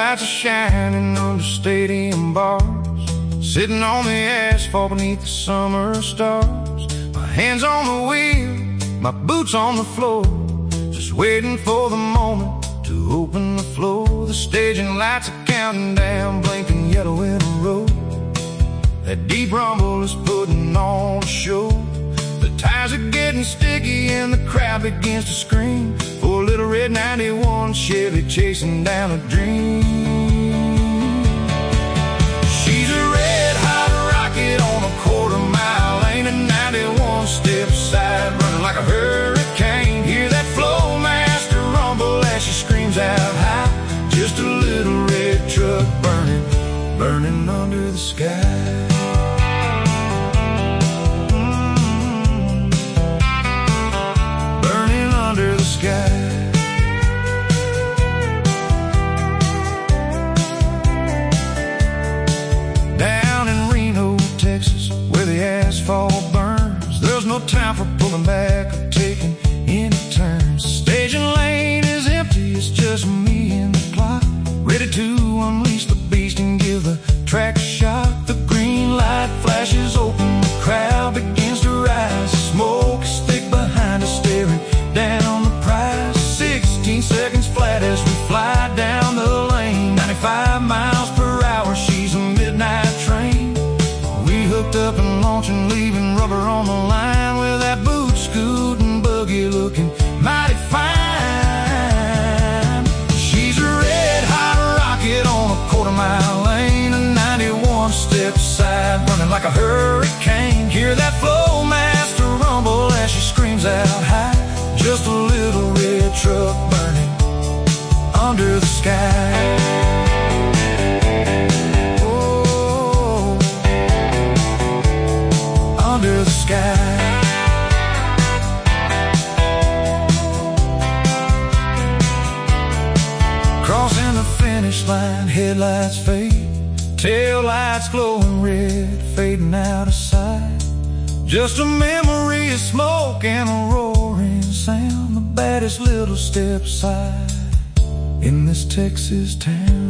lights are shining under stadium bars, sitting on the asphalt beneath the summer stars. My hands on the wheel, my boots on the floor, just waiting for the moment to open the floor. The staging lights are counting down, blinking yellow in a row. That deep rumble is putting on a show. The tires are getting sticky and the crowd begins to scream for a little red 91 Chevy chasing down a dream. She's a red-hot rocket on a quarter-mile lane, and 91 steps aside, running like a hurricane. Hear that Flowmaster rumble as she screams out high. Just a little red truck burning, burning under the sky. Down in Reno, Texas, where the asphalt burns, there's no time for pulling back or taking any turns. The staging lane is empty, it's just me and the clock, ready to unleash the beast and give the track a shock. The green light flashes open, the crowd begins to rise. Smoke is thick behind us, staring down the prize. 16 seconds flat as we fly down the lane. 95 miles per hour, she's a midnight train. We hooked up and launching, leaving rubber on the line, with that boot scooting buggy looking mighty fine. She's a red-hot rocket on a quarter-mile lane, and 91 steps aside, running like a hurricane. Hear that Flowmaster rumble as she screams out high. Just a little red truck burning under the sky. Oh, under the sky. Crossing the finish line, headlights fade, tail lights glowing red, fading out of sight. Just a memory of smoke and a roaring sound. The baddest little step aside in this Texas town.